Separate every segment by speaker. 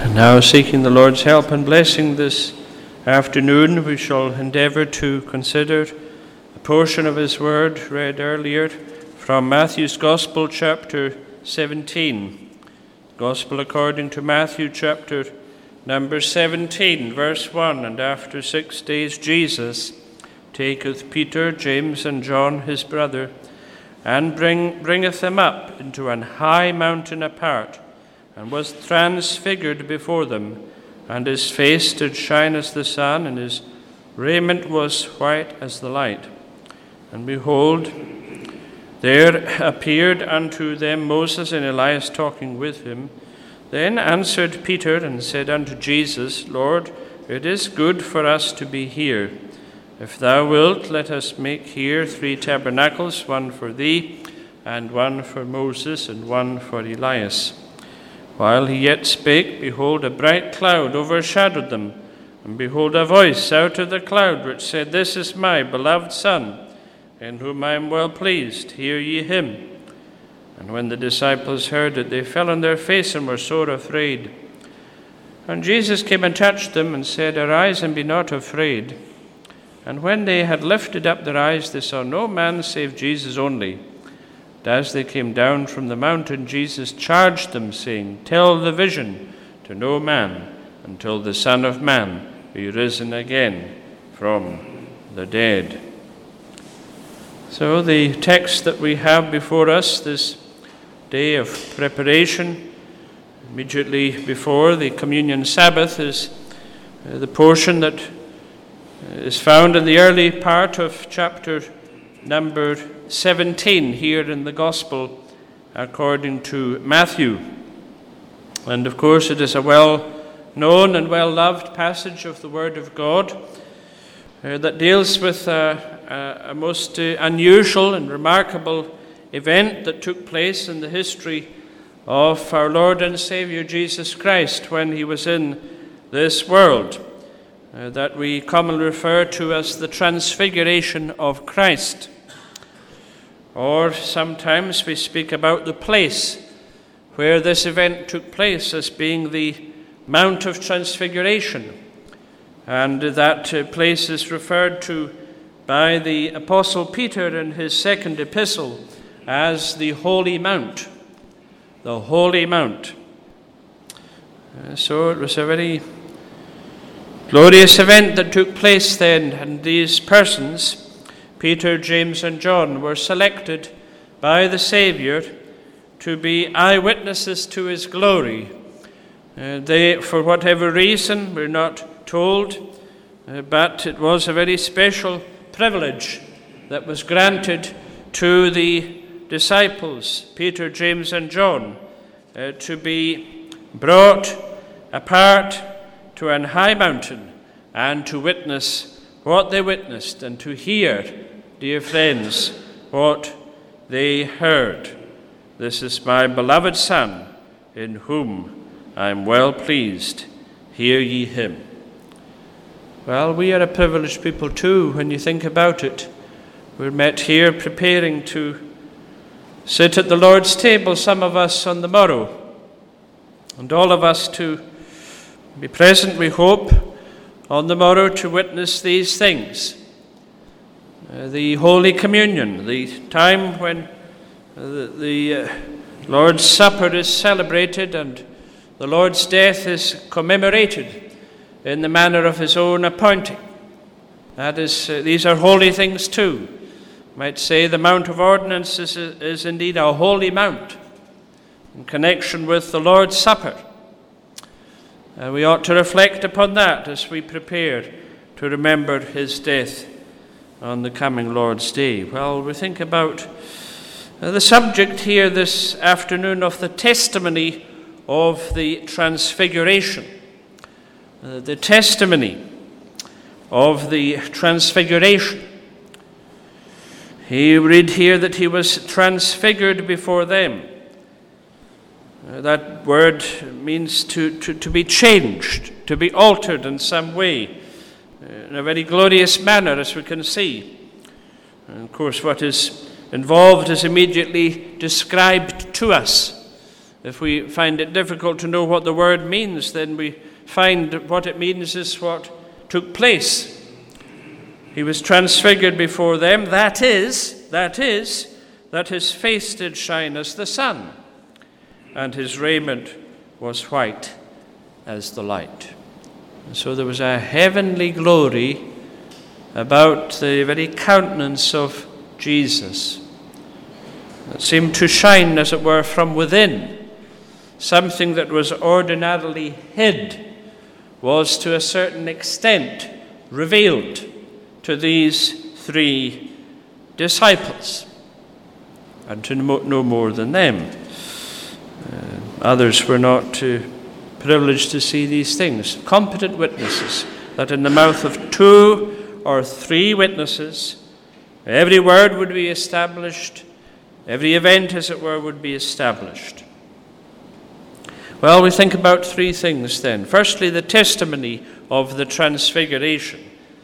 Speaker 1: Now, seeking the Lord's help and blessing this afternoon, we shall endeavour to consider a portion of His Word read earlier from Matthew's Gospel, chapter 17. Gospel according to Matthew, chapter number 17, verse 1. And after 6 days Jesus taketh Peter, James, and John his brother, and bringeth them up into an high mountain apart, and was transfigured before them, and his face did shine as the sun, and his raiment was white as the light. And behold, there appeared unto them Moses and Elias talking with him. Then answered Peter and said unto Jesus, Lord, it is good for us to be here. If thou wilt, let us make here 3 tabernacles, one for thee, and one for Moses, and one for Elias. While he yet spake, behold, a bright cloud overshadowed them. And behold, a voice out of the cloud, which said, This is my beloved Son, in whom I am well pleased. Hear ye him. And when the disciples heard it, they fell on their face and were sore afraid. And Jesus came and touched them, and said, Arise, and be not afraid. And when they had lifted up their eyes, they saw no man save Jesus only. And as they came down from the mountain, Jesus charged them, saying, Tell the vision to no man, until the Son of Man be risen again from the dead. So the text that we have before us this day of preparation, immediately before the Communion Sabbath, is the portion that is found in the early part of chapter number 17 here in the Gospel according to Matthew. And of course it is a well-known and well-loved passage of the Word of God that deals with a most unusual and remarkable event that took place in the history of our Lord and Savior Jesus Christ when he was in this world, that we commonly refer to as the Transfiguration of Christ. Or sometimes we speak about the place where this event took place as being the Mount of Transfiguration. And that place is referred to by the Apostle Peter in his second epistle as the Holy Mount. The Holy Mount. So it was a very glorious event that took place then, and these persons, Peter, James, and John, were selected by the Saviour to be eyewitnesses to his glory. They, for whatever reason, were not told, but it was a very special privilege that was granted to the disciples, Peter, James, and John, to be brought apart to an high mountain and to witness what they witnessed and to hear, dear friends, what they heard. This is my beloved Son, in whom I am well pleased. Hear ye him. Well, we are a privileged people too, when you think about it. We're met here preparing to sit at the Lord's table, some of us on the morrow, and all of us to be present, we hope, on the morrow to witness these things. The Holy Communion, the time when the Lord's Supper is celebrated and the Lord's death is commemorated in the manner of his own appointing. That is, these are holy things too. You might say the Mount of Ordinances is indeed a holy mount in connection with the Lord's Supper. We ought to reflect upon that as we prepare to remember his death on the coming Lord's Day. Well, we think about the subject here this afternoon of the testimony of the Transfiguration. The testimony of the Transfiguration. We read here that he was transfigured before them. That word means to be changed, to be altered in some way, in a very glorious manner, as we can see. And of course, what is involved is immediately described to us If we find it difficult to know what the word means, then we find what it means is what took place. He was transfigured before them, that is, that his face did shine as the sun, and his raiment was white as the light. And so there was a heavenly glory about the very countenance of Jesus. It seemed to shine, as it were, from within. Something that was ordinarily hid was to a certain extent revealed to these three disciples, and to no more than them. Others were not privileged to see these things. Competent witnesses, that in the mouth of 2 or 3 witnesses, every word would be established, every event, as it were, would be established. Well, we think about 3 things then. Firstly, the testimony of the transfiguration.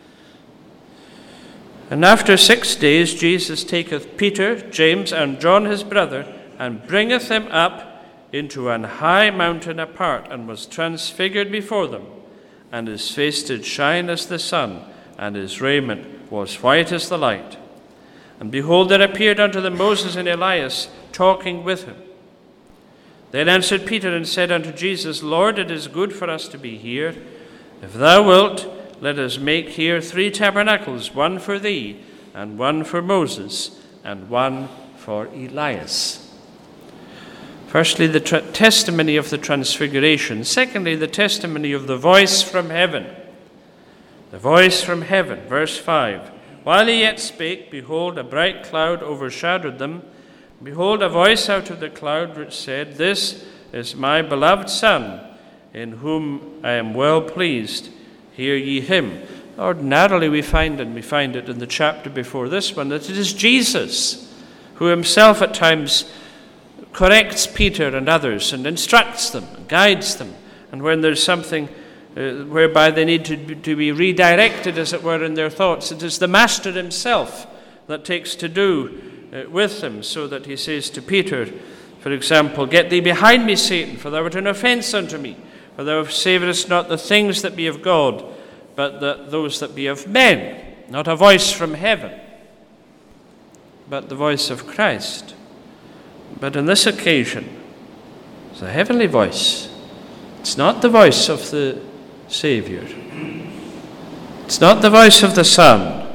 Speaker 1: And after 6 days, Jesus taketh Peter, James, and John his brother, and bringeth them up into an high mountain apart, and was transfigured before them. And his face did shine as the sun, and his raiment was white as the light. And behold, there appeared unto them Moses and Elias, talking with him. Then answered Peter and said unto Jesus, Lord, it is good for us to be here. If thou wilt, let us make here 3 tabernacles, one for thee, and one for Moses, and one for Elias. Firstly, the testimony of the transfiguration. Secondly, the testimony of the voice from heaven. The voice from heaven, verse 5. While he yet spake, behold, a bright cloud overshadowed them. Behold, a voice out of the cloud which said, This is my beloved Son, in whom I am well pleased. Hear ye him. Ordinarily we find it in the chapter before this one, that it is Jesus who himself at times corrects Peter and others and instructs them, guides them. And when there's something whereby they need to be redirected, as it were, in their thoughts, it is the Master himself that takes to do with them, so that he says to Peter, for example, Get thee behind me, Satan, for thou art an offense unto me. For thou savourest not the things that be of God, but those that be of men. Not a voice from heaven, but the voice of Christ. But on this occasion, it's a heavenly voice. It's not the voice of the Saviour. It's not the voice of the Son,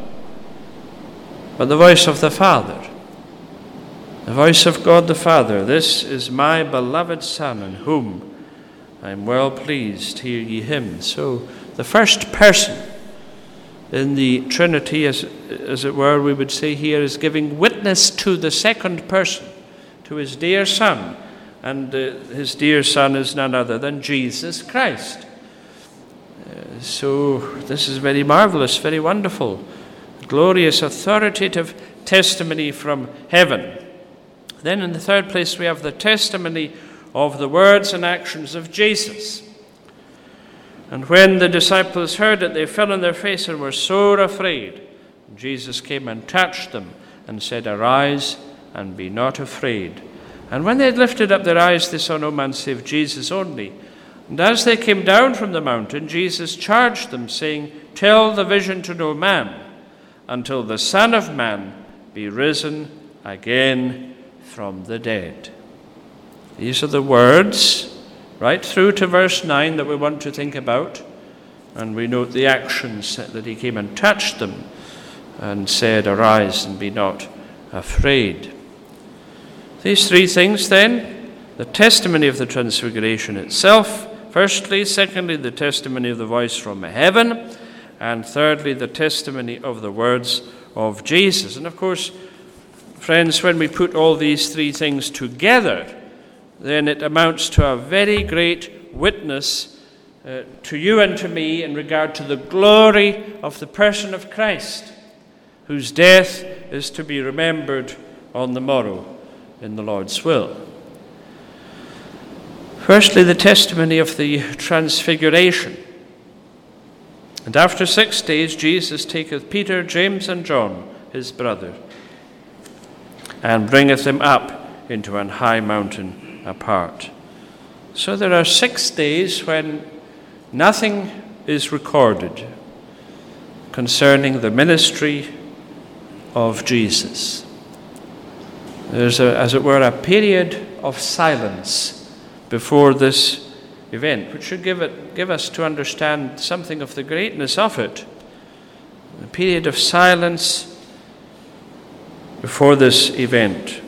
Speaker 1: but the voice of the Father. The voice of God the Father. This is my beloved Son, in whom I am well pleased, hear ye him. So the first person in the Trinity, as it were, we would say here, is giving witness to the second person, to his dear Son. And his dear Son is none other than Jesus Christ. So this is very marvelous, very wonderful, glorious, authoritative testimony from heaven. Then in the third place we have the testimony of the words and actions of Jesus. And when the disciples heard it, they fell on their face and were sore afraid. Jesus came and touched them and said, Arise and be not afraid. And when they had lifted up their eyes, they saw no man save Jesus only. And as they came down from the mountain, Jesus charged them, saying, Tell the vision to no man, until the Son of Man be risen again from the dead. These are the words, right through to verse 9, that we want to think about. And we note the actions, that he came and touched them and said, Arise and be not afraid. These 3 things then, the testimony of the transfiguration itself, firstly, secondly, the testimony of the voice from heaven, and thirdly, the testimony of the words of Jesus. And of course, friends, when we put all these 3 things together, then it amounts to a very great witness to you and to me in regard to the glory of the person of Christ, whose death is to be remembered on the morrow in the Lord's will. Firstly, the testimony of the transfiguration. And after 6 days, Jesus taketh Peter, James, and John, his brother, and bringeth them up into an high mountain apart. So there are 6 days when nothing is recorded concerning the ministry of Jesus. There's, as it were, a period of silence before this event, which should give us to understand something of the greatness of it. A period of silence before this event.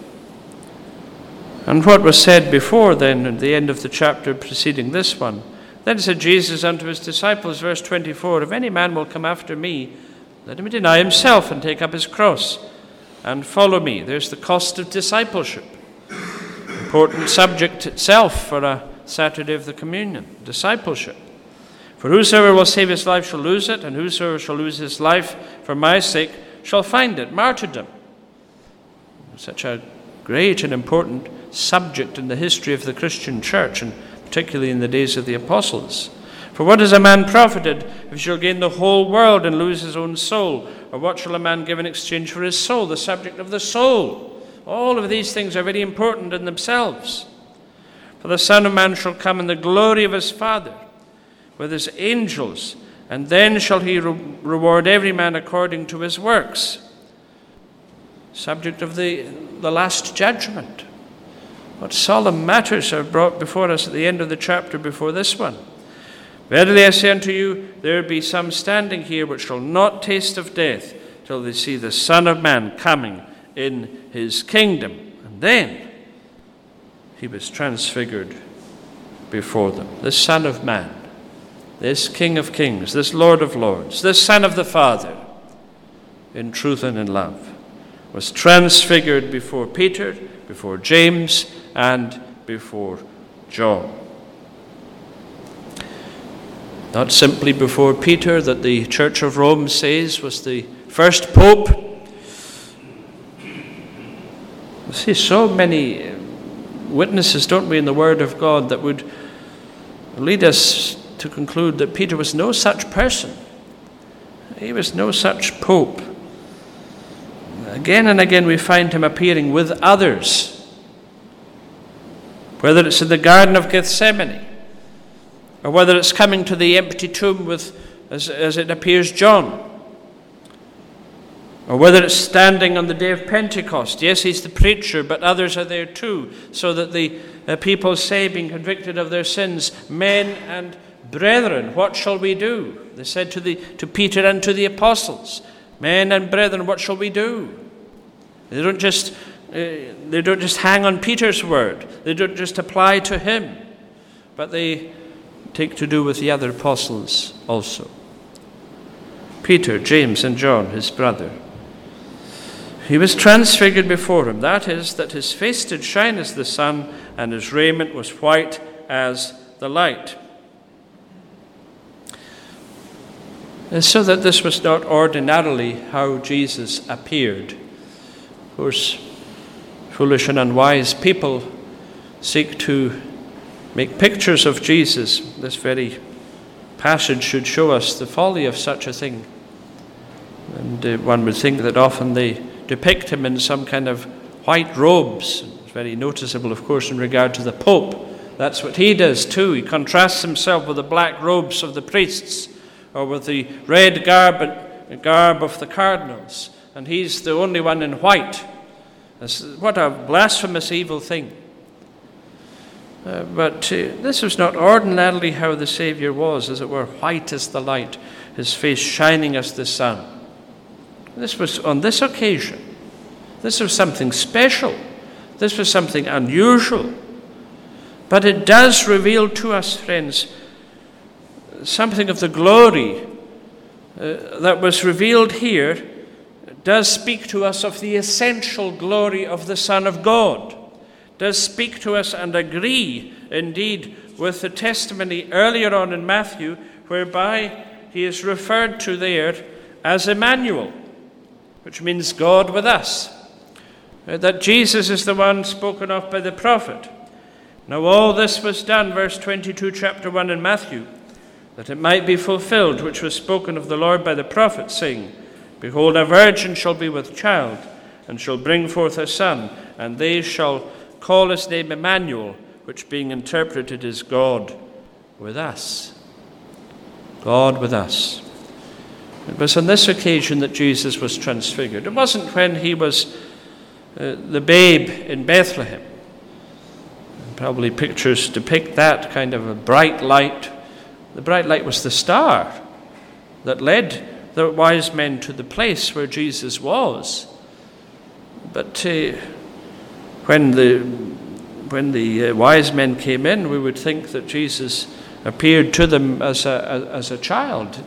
Speaker 1: And what was said before then, at the end of the chapter preceding this one, then said Jesus unto his disciples, verse 24, if any man will come after me, let him deny himself and take up his cross and follow me. There's the cost of discipleship. Important subject itself for a Saturday of the Communion, discipleship. For whosoever will save his life shall lose it, and whosoever shall lose his life for my sake shall find it. Martyrdom. Such a great and important subject in the history of the Christian church, and particularly in the days of the apostles. For what is a man profited if he shall gain the whole world and lose his own soul? Or what shall a man give in exchange for his soul? The subject of the soul. All of these things are very important in themselves. For the Son of Man shall come in the glory of his Father with his angels, and then shall he reward every man according to his works. Subject of the last judgment. What solemn matters are brought before us at the end of the chapter before this one. Verily I say unto you, there be some standing here which shall not taste of death till they see the Son of Man coming in his kingdom. And then he was transfigured before them. This Son of Man, this King of Kings, this Lord of Lords, this Son of the Father, in truth and in love, was transfigured before Peter, before James, and before John. Not simply before Peter, that the Church of Rome says was the first pope. We see so many witnesses, don't we, in the Word of God that would lead us to conclude that Peter was no such person. He was no such pope. Again and again we find him appearing with others, whether it's in the Garden of Gethsemane, or whether it's coming to the empty tomb with, as it appears, John, or whether it's standing on the day of Pentecost. Yes, he's the preacher, but others are there too, so that the people say, being convicted of their sins, men and brethren, what shall we do? They said to Peter and to the apostles, men and brethren, what shall we do? They don't just hang on Peter's word. They don't just apply to him, but they take to do with the other apostles also. Peter, James, and John, his brother. He was transfigured before him. That is, that his face did shine as the sun, and his raiment was white as the light. And so that this was not ordinarily how Jesus appeared. Of course, foolish and unwise people seek to make pictures of Jesus. This very passage should show us the folly of such a thing. And one would think that often they depict him in some kind of white robes. It's very noticeable, of course, in regard to the Pope. That's what he does too. He contrasts himself with the black robes of the priests, or with the red garb of the cardinals. And he's the only one in white. What a blasphemous, evil thing. But this was not ordinarily how the Saviour was, as it were, white as the light, his face shining as the sun. This was on this occasion. This was something special. This was something unusual. But it does reveal to us, friends, something of the glory that was revealed here. It does speak to us of the essential glory of the Son of God. Does speak to us and agree, indeed, with the testimony earlier on in Matthew, whereby he is referred to there as Emmanuel, which means God with us. That Jesus is the one spoken of by the prophet. Now all this was done, verse 22, chapter 1 in Matthew, that it might be fulfilled, which was spoken of the Lord by the prophet, saying, Behold, a virgin shall be with child, and shall bring forth a son, and they shall call his name Emmanuel, which being interpreted is God with us. God with us. It was on this occasion that Jesus was transfigured. It wasn't when he was the babe in Bethlehem. Probably pictures depict that kind of a bright light. The bright light was the star that led the wise men to the place where Jesus was. But when the wise men came in, we would think that Jesus appeared to them as a child,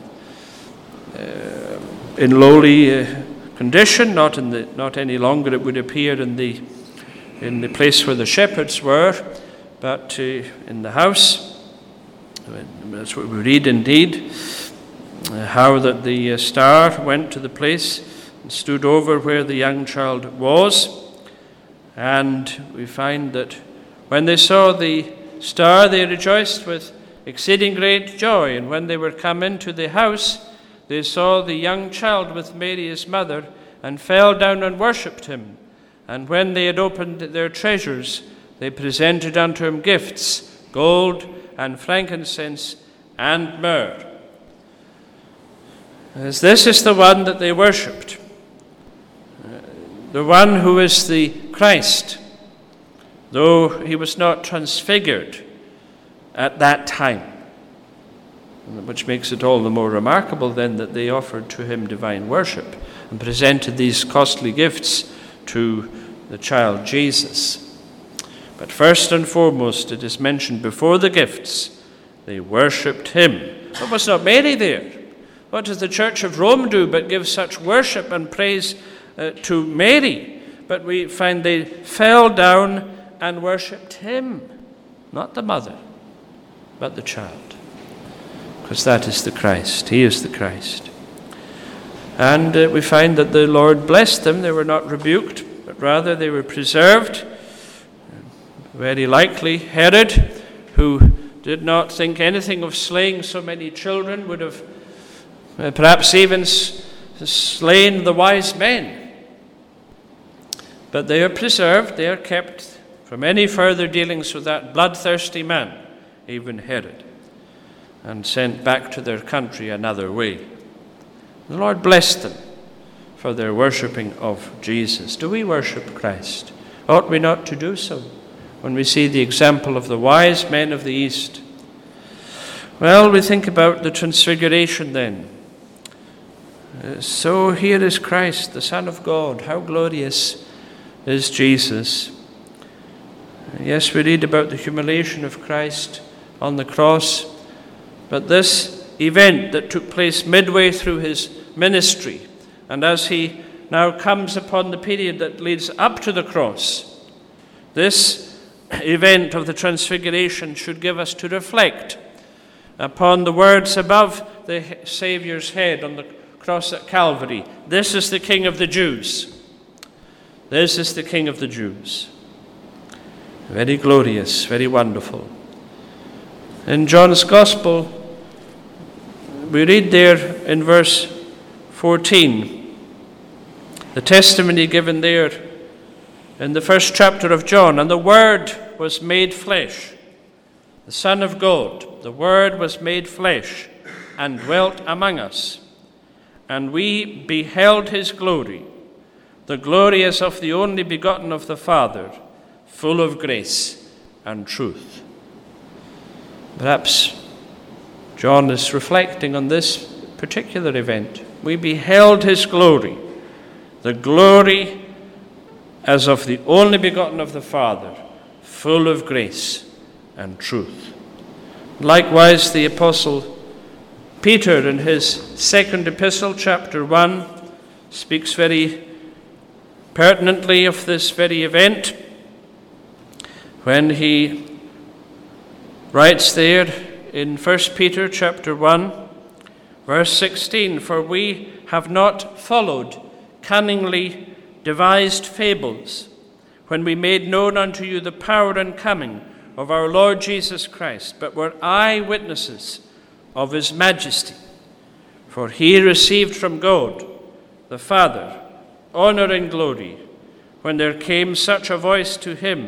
Speaker 1: in lowly condition. Not any longer it would appear in the place where the shepherds were, but in the house. That's what we read indeed, how that the star went to the place and stood over where the young child was. And we find that when they saw the star, they rejoiced with exceeding great joy. And when they were come into the house, they saw the young child with Mary his mother, and fell down and worshipped him. And when they had opened their treasures, they presented unto him gifts, gold and frankincense and myrrh. As this is the one that they worshipped, the one who is the Christ, though he was not transfigured at that time, which makes it all the more remarkable then that they offered to him divine worship and presented these costly gifts to the child Jesus. But first and foremost, it is mentioned before the gifts, they worshipped him. But was not Mary there? What does the Church of Rome do but give such worship and praise to Mary? But we find they fell down and worshipped him, not the mother, but the child. Because that is the Christ. He is the Christ. And we find that the Lord blessed them. They were not rebuked, but rather they were preserved. Very likely Herod, who did not think anything of slaying so many children, would have perhaps even slain the wise men. But they are preserved. They are kept from any further dealings with that bloodthirsty man, even Herod, and sent back to their country another way. The Lord blessed them for their worshipping of Jesus. Do we worship Christ? Ought we not to do so when we see the example of the wise men of the East? Well, we think about the transfiguration then. So here is Christ, the Son of God. How glorious is Jesus. Yes, we read about the humiliation of Christ on the cross, but this event that took place midway through his ministry, and as he now comes upon the period that leads up to the cross, this event of the transfiguration should give us to reflect upon the words above the Saviour's head on the cross at Calvary. This is the King of the Jews. This is the King of the Jews. Very glorious, very wonderful. In John's Gospel, we read there in verse 14, the testimony given there in the first chapter of John. And the Word was made flesh, the Son of God. The Word was made flesh and dwelt among us. And we beheld his glory. The glory as of the only begotten of the Father, full of grace and truth. Perhaps John is reflecting on this particular event. We beheld his glory, the glory as of the only begotten of the Father, full of grace and truth. Likewise, the Apostle Peter in his second epistle, chapter 1, speaks very pertinently of this very event when he writes there in 1 Peter chapter 1, verse 16, "For we have not followed cunningly devised fables when we made known unto you the power and coming of our Lord Jesus Christ, but were eyewitnesses of his majesty. For he received from God the Father honor and glory when there came such a voice to him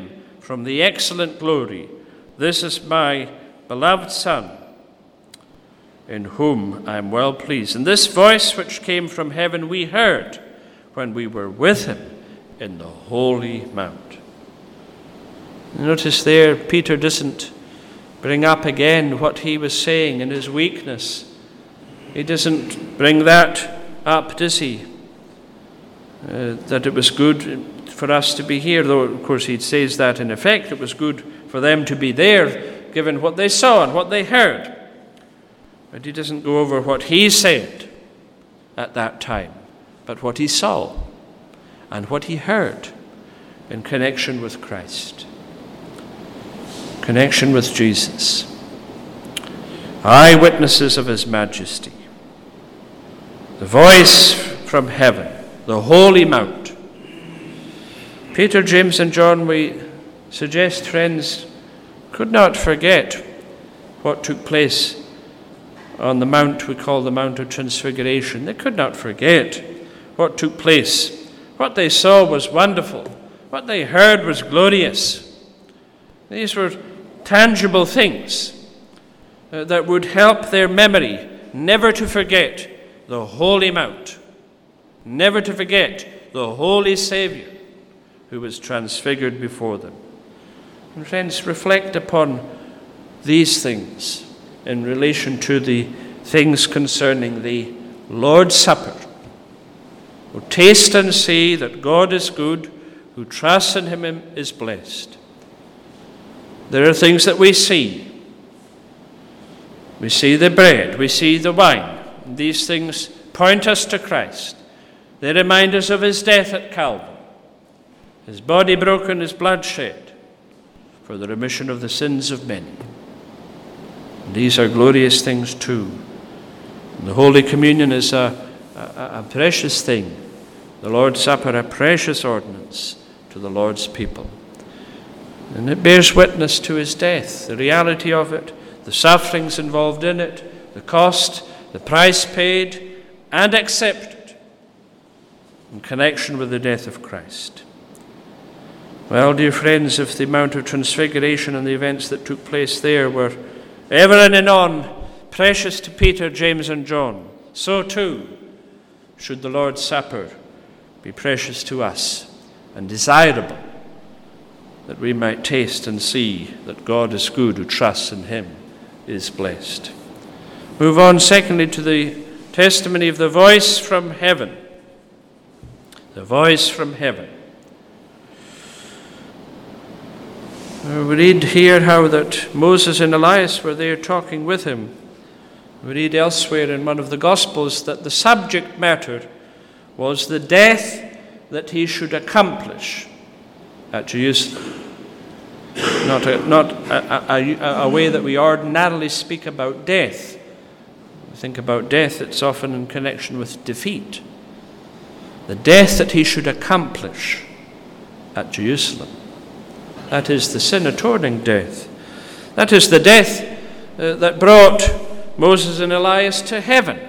Speaker 1: from the excellent glory, "This is my beloved Son, in whom I am well pleased." And this voice which came from heaven we heard when we were with him in the holy mount. Notice there, Peter doesn't bring up again what he was saying in his weakness. He doesn't bring that up, does he? That it was good for us to be here, though of course he says that in effect it was good for them to be there, given what they saw and what they heard. But he doesn't go over what he said at that time, but what he saw and what he heard in connection with Christ, connection with Jesus. Eyewitnesses of his majesty. The voice from heaven, the holy mount. Peter, James, and John, we suggest, friends, could not forget what took place on the mount we call the Mount of Transfiguration. They could not forget what took place. What they saw was wonderful. What they heard was glorious. These were tangible things that would help their memory never to forget the holy mount, never to forget the holy Savior who was transfigured before them. And friends, reflect upon these things in relation to the things concerning the Lord's Supper. Who taste and see that God is good, who trusts in him is blessed. There are things that we see. We see the bread, we see the wine. These things point us to Christ. They remind us of his death at Calvary, his body broken, his blood shed for the remission of the sins of many. And these are glorious things too. And the Holy Communion is a precious thing. The Lord's Supper, a precious ordinance to the Lord's people. And it bears witness to his death, the reality of it, the sufferings involved in it, the cost, the price paid and accepted in connection with the death of Christ. Well, dear friends, if the Mount of Transfiguration and the events that took place there were ever and anon precious to Peter, James, and John, so too should the Lord's Supper be precious to us and desirable, that we might taste and see that God is good, who trusts in him is blessed. Move on, secondly, to the testimony of the voice from heaven. The voice from heaven. We read here how that Moses and Elias were there talking with him. We read elsewhere in one of the Gospels that the subject matter was the death that he should accomplish at Jerusalem. Not a way that we ordinarily speak about death. We think about death, it's often in connection with defeat. The death that he should accomplish at Jerusalem. That is the sin-atoning death. That is the death that brought Moses and Elias to heaven.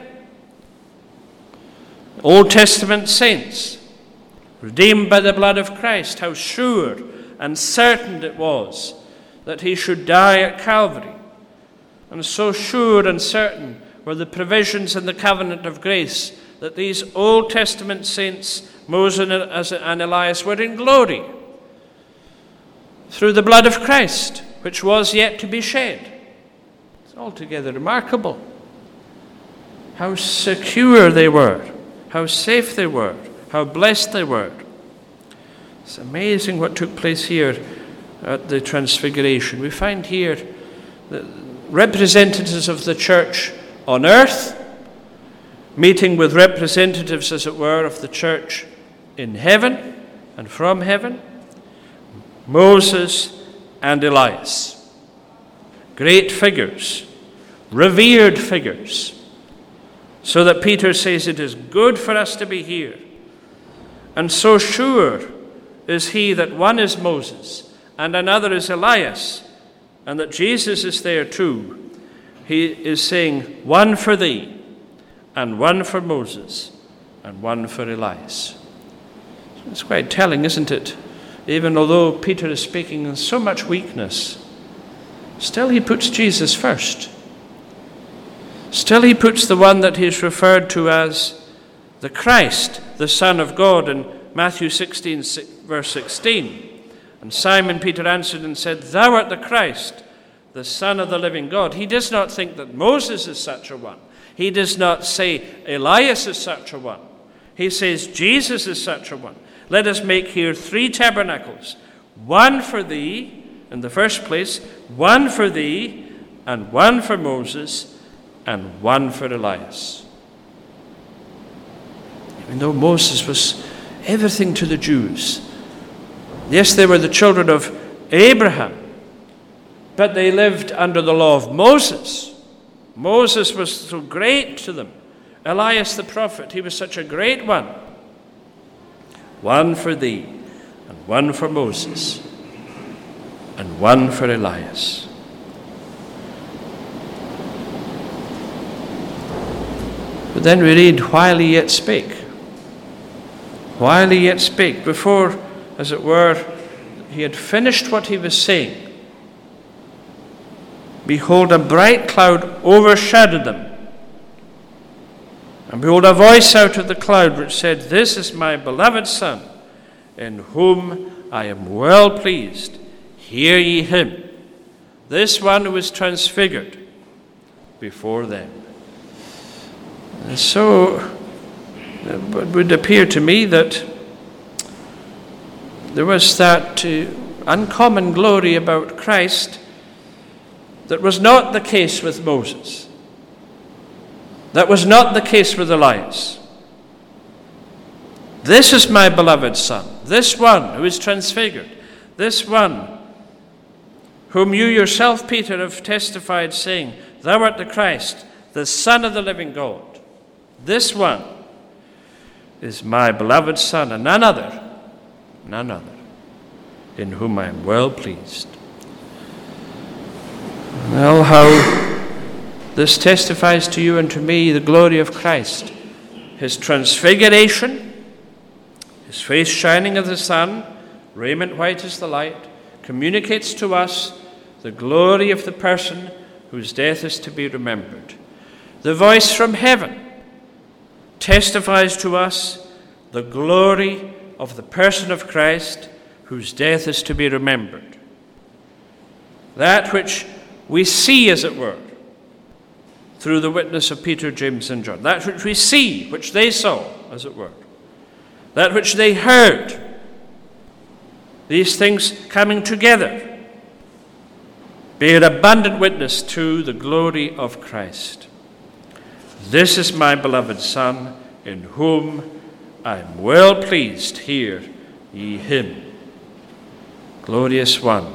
Speaker 1: Old Testament saints, redeemed by the blood of Christ, how sure and certain it was that he should die at Calvary. And so sure and certain were the provisions in the covenant of grace that these Old Testament saints, Moses and Elias, were in glory through the blood of Christ, which was yet to be shed. It's altogether remarkable how secure they were, how safe they were, how blessed they were. It's amazing what took place here at the Transfiguration. We find here the representatives of the church on earth meeting with representatives, as it were, of the church in heaven and from heaven. Moses and Elias. Great figures, revered figures, so that Peter says it is good for us to be here. And so sure is he that one is Moses and another is Elias, and that Jesus is there too. He is saying, one for thee, and one for Moses, and one for Elias. It's quite telling, isn't it? even although Peter is speaking in so much weakness, still he puts Jesus first. Still he puts the one that he's referred to as the Christ, the Son of God, in Matthew 16, verse 16. And Simon Peter answered and said, "Thou art the Christ, the Son of the living God." He does not think that Moses is such a one. He does not say Elias is such a one. He says Jesus is such a one. Let us make here 3 tabernacles, one for thee, in the first place, one for thee, and one for Moses, and one for Elias. Even though Moses was everything to the Jews, yes, they were the children of Abraham, but they lived under the law of Moses. Moses was so great to them. Elias the prophet, he was such a great one. One for thee, and one for Moses, and one for Elias. But then we read, while he yet spake. While he yet spake, before, as it were, he had finished what he was saying, behold, a bright cloud overshadowed them. And behold, a voice out of the cloud which said, "This is my beloved Son, in whom I am well pleased. Hear ye him." This one who was transfigured before them. And so it would appear to me that there was that uncommon glory about Christ that was not the case with Moses. That was not the case with Elias. This is my beloved Son, this one who is transfigured, this one whom you yourself, Peter, have testified, saying, "Thou art the Christ, the Son of the living God." This one is my beloved Son, and none other, in whom I am well pleased. Well, how this testifies to you and to me the glory of Christ. His transfiguration, his face shining as the sun, raiment white as the light, communicates to us the glory of the person whose death is to be remembered. The voice from heaven testifies to us the glory of the person of Christ whose death is to be remembered. That which we see, as it were, through the witness of Peter, James, and John. That which we see, which they saw, as it were. That which they heard. These things coming together bear abundant witness to the glory of Christ. This is my beloved Son, in whom I am well pleased. Hear ye him. Glorious one.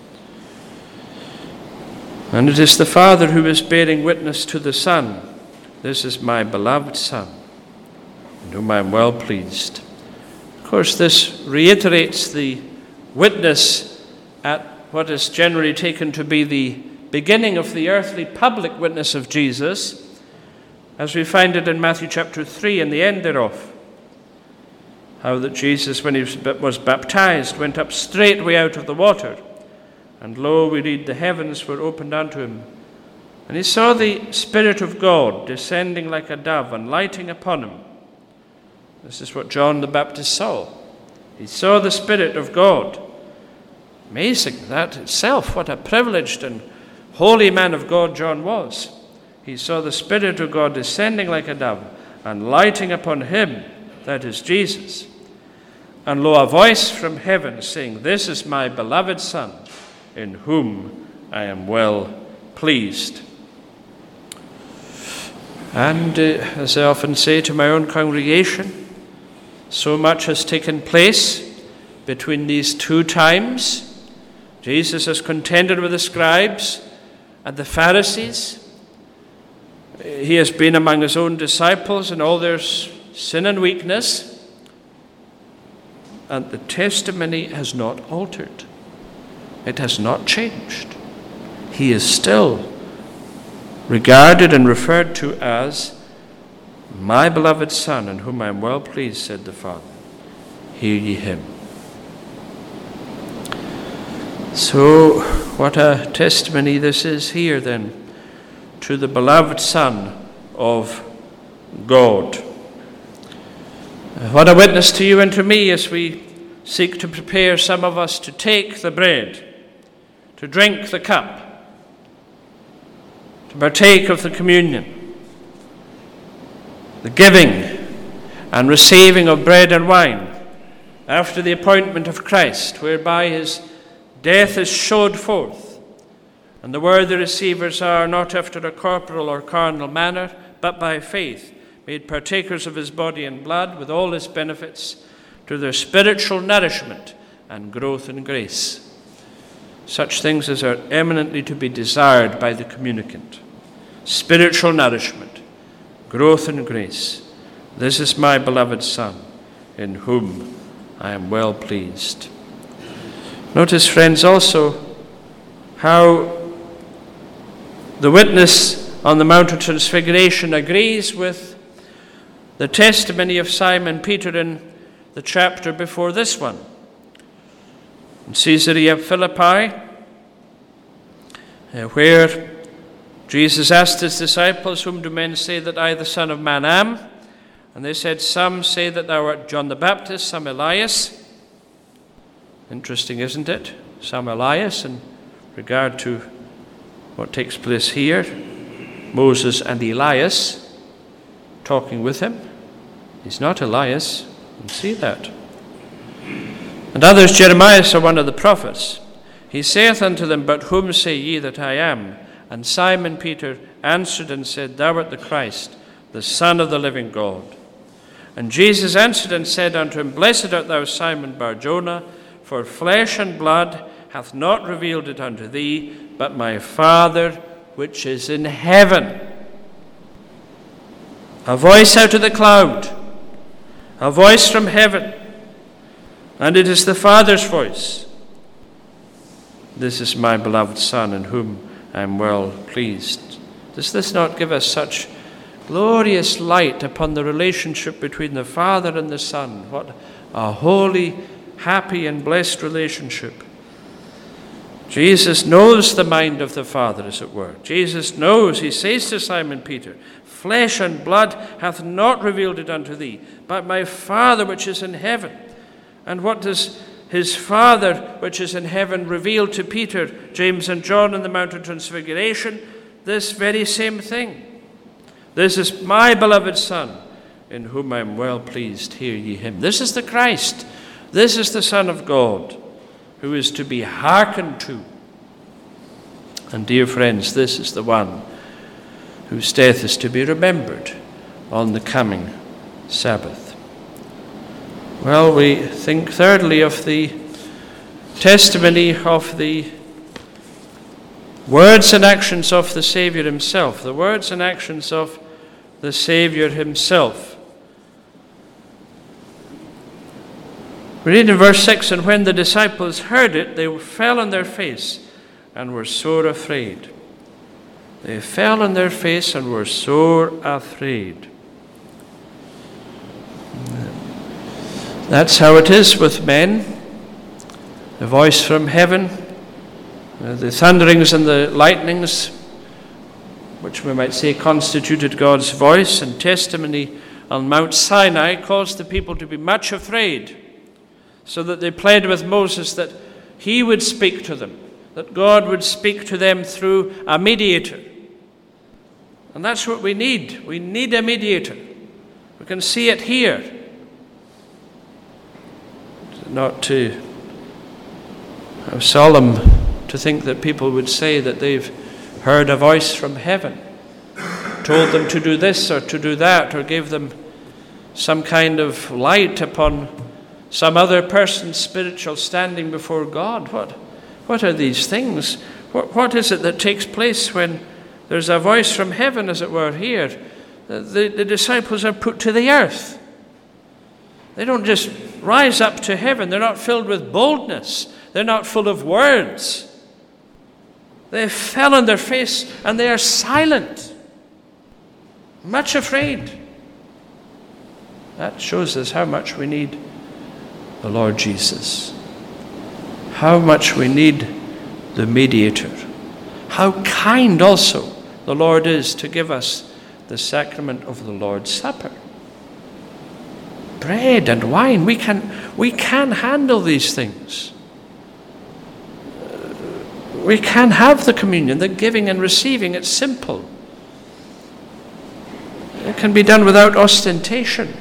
Speaker 1: And it is the Father who is bearing witness to the Son. This is my beloved Son, in whom I am well pleased. Of course, this reiterates the witness at what is generally taken to be the beginning of the earthly public witness of Jesus, as we find it in Matthew chapter 3 and the end thereof. How that Jesus, when he was baptized, went up straightway out of the water. And lo, we read, the heavens were opened unto him. And he saw the Spirit of God descending like a dove and lighting upon him. This is what John the Baptist saw. He saw the Spirit of God. Amazing, that itself, what a privileged and holy man of God John was. He saw the Spirit of God descending like a dove and lighting upon him, that is Jesus. And lo, a voice from heaven saying, "This is my beloved Son, in whom I am well pleased." And as I often say to my own congregation, so much has taken place between these two times. Jesus has contended with the scribes and the Pharisees. He has been among his own disciples in all their sin and weakness. And the testimony has not altered. It has not changed. He is still regarded and referred to as my beloved Son, in whom I am well pleased, said the Father. Hear ye him. So, what a testimony this is here then to the beloved Son of God. What a witness to you and to me as we seek to prepare some of us to take the bread, to drink the cup, to partake of the communion, the giving and receiving of bread and wine after the appointment of Christ, whereby his death is showed forth, and the worthy receivers are not after a corporal or carnal manner, but by faith made partakers of his body and blood with all his benefits, to their spiritual nourishment and growth in grace. Such things as are eminently to be desired by the communicant. Spiritual nourishment, growth in grace. This is my beloved Son, in whom I am well pleased. Notice, friends, also how the witness on the Mount of Transfiguration agrees with the testimony of Simon Peter in the chapter before this one. In Caesarea Philippi, where Jesus asked his disciples, "Whom do men say that I, the Son of Man, am?" And they said, "Some say that thou art John the Baptist, some Elias." Interesting, isn't it? Some Elias in regard to what takes place here. Moses and Elias talking with him. He's not Elias. You can see that. And others, Jeremiah, or one of the prophets. He saith unto them, "But whom say ye that I am?" And Simon Peter answered and said, "Thou art the Christ, the Son of the living God." And Jesus answered and said unto him, "Blessed art thou, Simon Bar-Jonah, for flesh and blood hath not revealed it unto thee, but my Father which is in heaven." A voice out of the cloud, a voice from heaven, and it is the Father's voice. This is my beloved Son, in whom I am well pleased. Does this not give us such glorious light upon the relationship between the Father and the Son? What a holy, happy, and blessed relationship. Jesus knows the mind of the Father, as it were. Jesus knows, he says to Simon Peter, "Flesh and blood hath not revealed it unto thee, but my Father which is in heaven." And what does his Father which is in heaven reveal to Peter, James, and John on the Mount of Transfiguration? This very same thing. "This is my beloved Son, in whom I am well pleased. Hear ye him." This is the Christ. This is the Son of God, who is to be hearkened to. And dear friends, this is the one whose death is to be remembered on the coming Sabbath. Well, we think thirdly of the testimony of the words and actions of the Savior himself. The words and actions of the Savior himself. We read in verse 6, "And when the disciples heard it, they fell on their face and were sore afraid." They fell on their face and were sore afraid. That's how it is with men. The voice from heaven, the thunderings and the lightnings, which we might say constituted God's voice and testimony on Mount Sinai, caused the people to be much afraid, so that they pled with Moses that he would speak to them, that God would speak to them through a mediator. And that's what we need. We need a mediator. We can see it here. Not to how solemn to think that people would say that they've heard a voice from heaven, told them to do this or to do that, or gave them some kind of light upon some other person's spiritual standing before God. What are these things? What is it that takes place when there's a voice from heaven, as it were, here? The disciples are put to the earth. They don't just rise up to heaven. They're not filled with boldness. They're not full of words. They fell on their face and they are silent, much afraid. That shows us how much we need the Lord Jesus. How much we need the mediator. How kind also the Lord is to give us the sacrament of the Lord's Supper. Bread and wine, we can handle these things. We can have the communion, the giving and receiving. It's simple. It can be done without ostentation.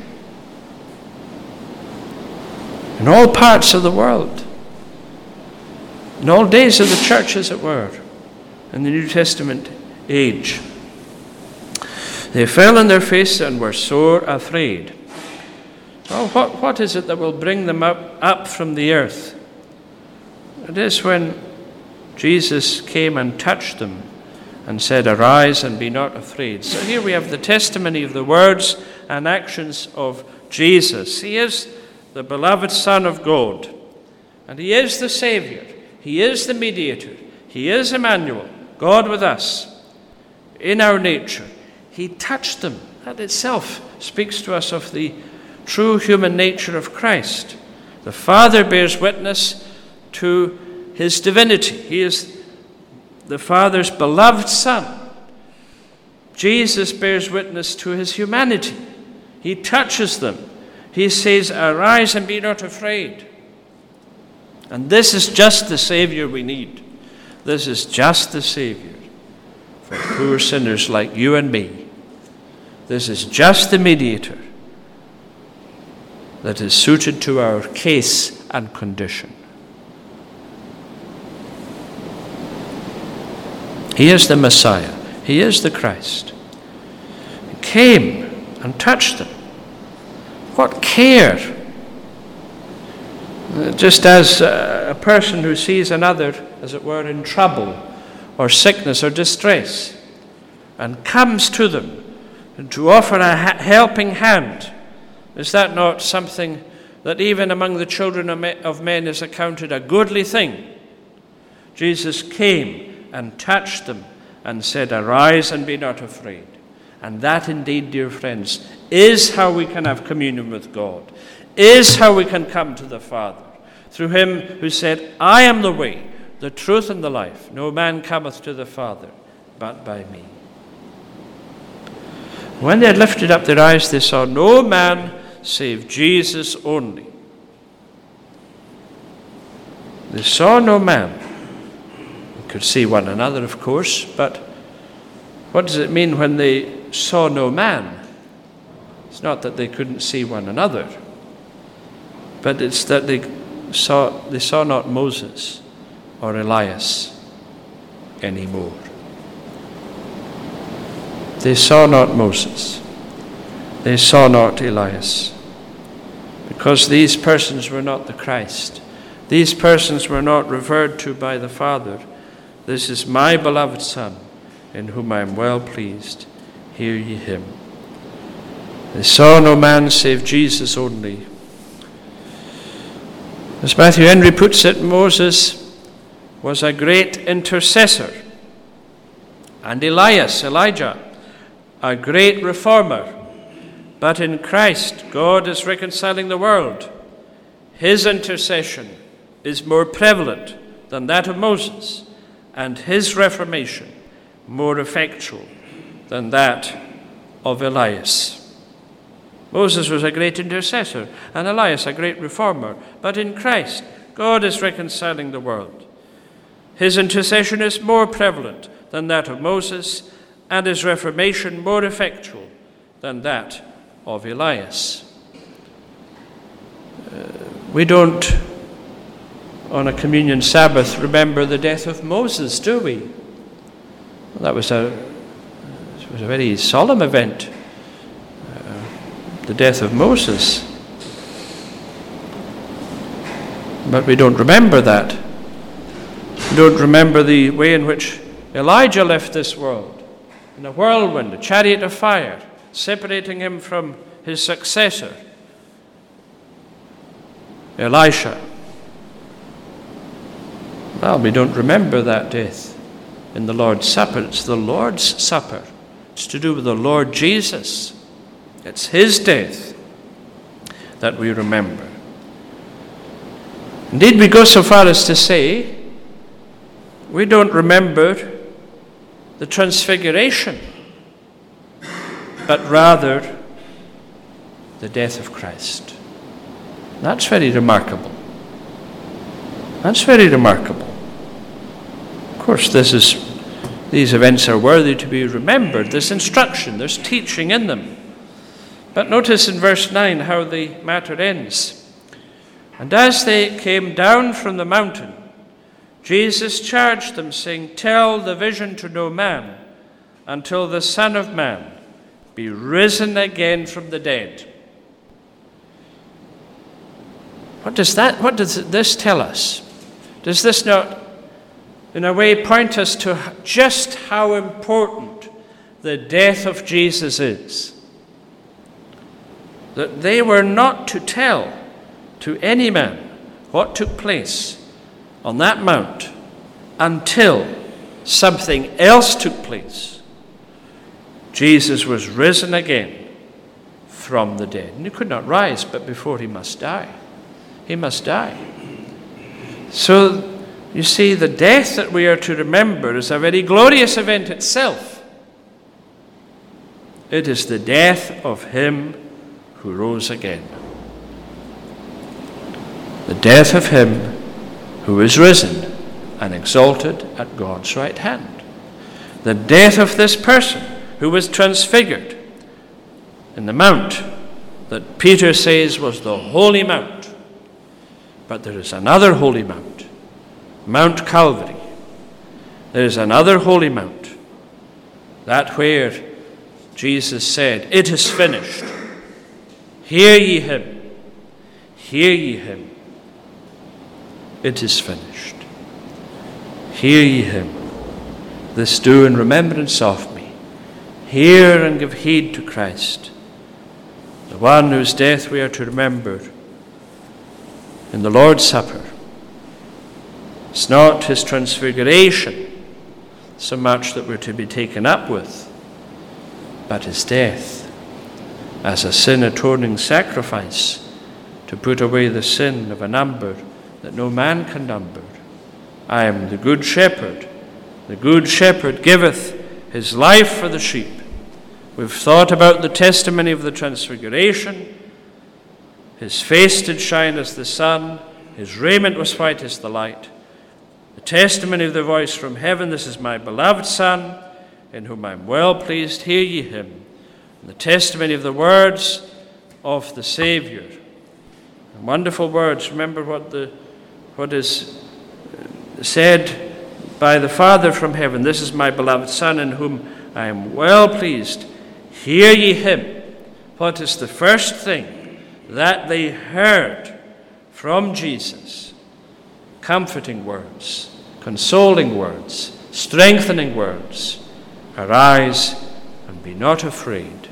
Speaker 1: In all parts of the world, in all days of the church, as it were, in the New Testament age, they fell on their face and were sore afraid. Oh, what is it that will bring them up from the earth? It is when Jesus came and touched them and said, "Arise and be not afraid." So here we have the testimony of the words and actions of Jesus. He is the beloved Son of God, and he is the Savior. He is the mediator. He is Emmanuel, God with us in our nature. He touched them. That itself speaks to us of the true human nature of Christ. The Father bears witness to his divinity. He is the Father's beloved Son. Jesus bears witness to his humanity. He touches them. He says, "Arise and be not afraid." And this is just the Savior we need. This is just the Savior for poor sinners like you and me. This is just the mediator that is suited to our case and condition. He is the Messiah. He is the Christ. He came and touched them. What care! Just as a person who sees another, as it were, in trouble or sickness or distress, and comes to them and to offer a helping hand, is that not something that even among the children of men is accounted a goodly thing? Jesus came and touched them and said, "Arise and be not afraid." And that indeed, dear friends, is how we can have communion with God, is how we can come to the Father, through him who said, "I am the way, the truth, and the life. No man cometh to the Father but by me." When they had lifted up their eyes, they saw no man save Jesus only. They saw no man. They could see one another, of course, but what does it mean when they saw no man? It's not that they couldn't see one another, but it's that they saw not Moses or Elias anymore. They saw not Moses. They saw not Elias, because these persons were not the Christ. These persons were not referred to by the Father. "This is my beloved Son, in whom I am well pleased. Hear ye him." They saw no man save Jesus only. As Matthew Henry puts it, Moses was a great intercessor, and Elijah, a great reformer. But in Christ, God is reconciling the world. His intercession is more prevalent than that of Moses, and his reformation more effectual than that of Elias. Moses was a great intercessor, and Elias a great reformer. But in Christ, God is reconciling the world. His intercession is more prevalent than that of Moses, and his reformation more effectual than that of Elias. We don't, on a communion Sabbath, remember the death of Moses, do we? Well, that was a very solemn event, the death of Moses. But we don't remember that. We don't remember the way in which Elijah left this world, in a whirlwind, a chariot of fire, separating him from his successor, Elisha. Well, we don't remember that death in the Lord's Supper. It's the Lord's Supper. It's to do with the Lord Jesus. It's his death that we remember. Indeed, we go so far as to say we don't remember the transfiguration, but rather the death of Christ. That's very remarkable. That's very remarkable. Of course, these events are worthy to be remembered. There's instruction, there's teaching in them. But notice in verse 9 how the matter ends. And as they came down from the mountain, Jesus charged them, saying, "Tell the vision to no man until the Son of Man be risen again from the dead." What does this tell us? Does this not, in a way, point us to just how important the death of Jesus is? That they were not to tell to any man what took place on that mount until something else took place. Jesus was risen again from the dead. And he could not rise, but before he must die. He must die. So, you see, the death that we are to remember is a very glorious event itself. It is the death of him who rose again. The death of him who is risen and exalted at God's right hand. The death of this person who was transfigured in the mount that Peter says was the Holy Mount. But there is another Holy Mount, Mount Calvary. There is another Holy Mount, that where Jesus said, "It is finished. Hear ye him. Hear ye him. It is finished. Hear ye him. This do in remembrance of me." Hear and give heed to Christ, the one whose death we are to remember in the Lord's Supper. It's not his transfiguration so much that we're to be taken up with, but his death as a sin-atoning sacrifice to put away the sin of a number that no man can number. I am the good shepherd. The good shepherd giveth his life for the sheep. We've thought about the testimony of the transfiguration. His face did shine as the sun. His raiment was white as the light. The testimony of the voice from heaven, "This is my beloved Son, in whom I am well pleased. Hear ye him." And the testimony of the words of the Savior. And wonderful words. Remember what is said by the Father from heaven. "This is my beloved Son, in whom I am well pleased. Hear ye him." What is the first thing that they heard from Jesus? Comforting words, consoling words, strengthening words. "Arise and be not afraid."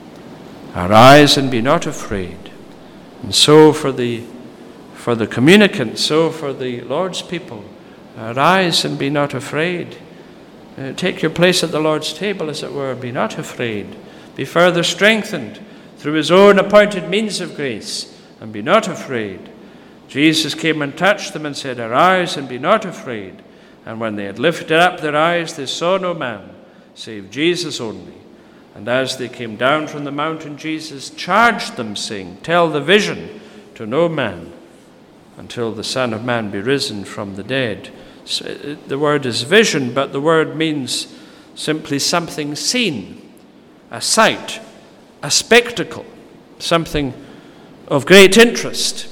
Speaker 1: Arise and be not afraid. And so for the communicant, so for the Lord's people, arise and be not afraid. Take your place at the Lord's table, as it were. Be not afraid. Be further strengthened through his own appointed means of grace, and be not afraid. Jesus came and touched them and said, "Arise and be not afraid." And when they had lifted up their eyes, they saw no man, save Jesus only. And as they came down from the mountain, Jesus charged them, saying, "Tell the vision to no man until the Son of Man be risen from the dead." So the word is vision, but the word means simply something seen, a sight, a spectacle, something of great interest.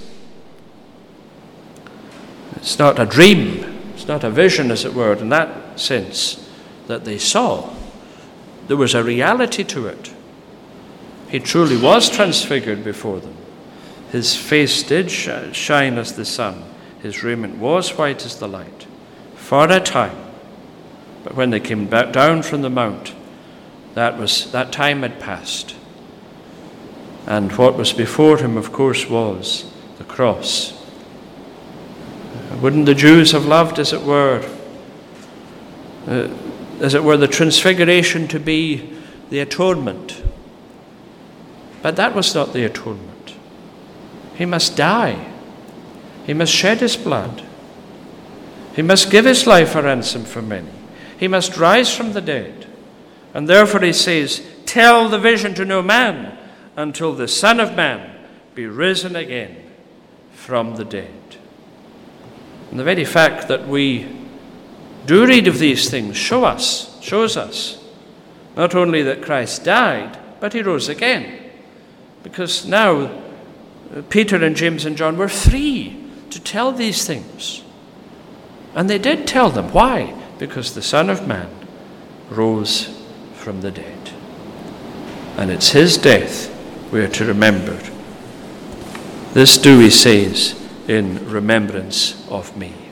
Speaker 1: It's not a dream, it's not a vision, as it were, in that sense that they saw. There was a reality to it. He truly was transfigured before them. His face did shine as the sun. His raiment was white as the light for a time. But when they came back down from the mount, that time had passed. And what was before him, of course, was the cross. Wouldn't the Jews have loved, as it were, the transfiguration to be the atonement? But that was not the atonement. He must die. He must shed his blood. He must give his life a ransom for many. He must rise from the dead. And therefore he says, tell the vision to no man until the Son of Man be risen again from the dead. And the very fact that we do read of these things shows us not only that Christ died, but he rose again. Because now Peter and James and John were free to tell these things. And they did tell them. Why? Because the Son of Man rose from the dead. And it's his death we are to remember. This do, he says, in remembrance of me.